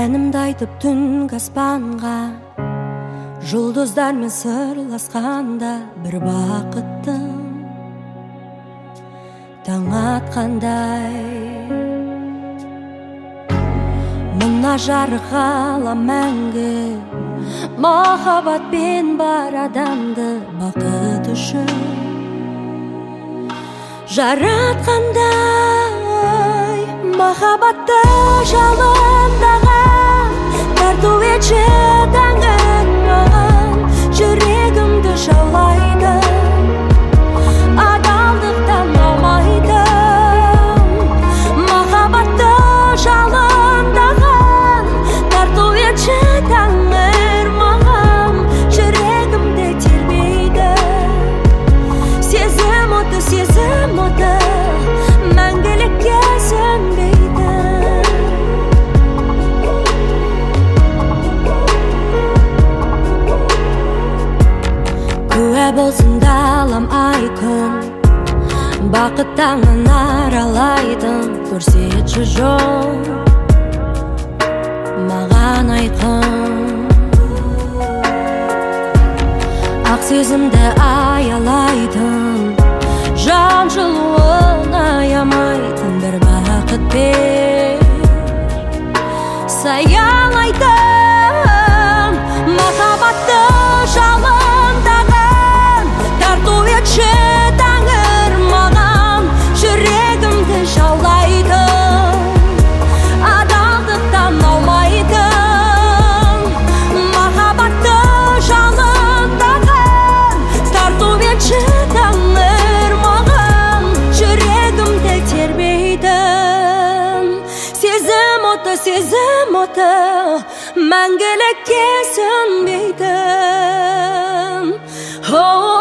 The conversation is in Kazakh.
әнімді айтып түнгі аспанға, жұлдыздармен сырласқанда бір бақыттың таң атқандай. Мына жарық ғалам мәңгі, махаббатпен бар адамды бақыт үшін жаратқандай. Махаббатты жалындаған тарту етші тәңір маған, жүрегімді жаулайды, адалдықтан аумайды. Махаббатты жалындаған тарту етші тәңір маған, жүрегімді тербейді. Сезім оты мәңгілікке сөнбейді. Куә болсын далам ай күн, бақыт таңын аралайтын, көрсетші жол маған айқын. Ақ сезімді аялайтын, жан жылуын аямайтын бір бақыт бер саялайтын. Махаббатты жалындаған тарту етші тәңір маған, жүрегімді жаулайды, адалдықтан аумайтын. Махаббатты жалындаған тарту етші тәңір маған, жүрегімді тербейді. Сезім оты мәңгілікке сөнбейді.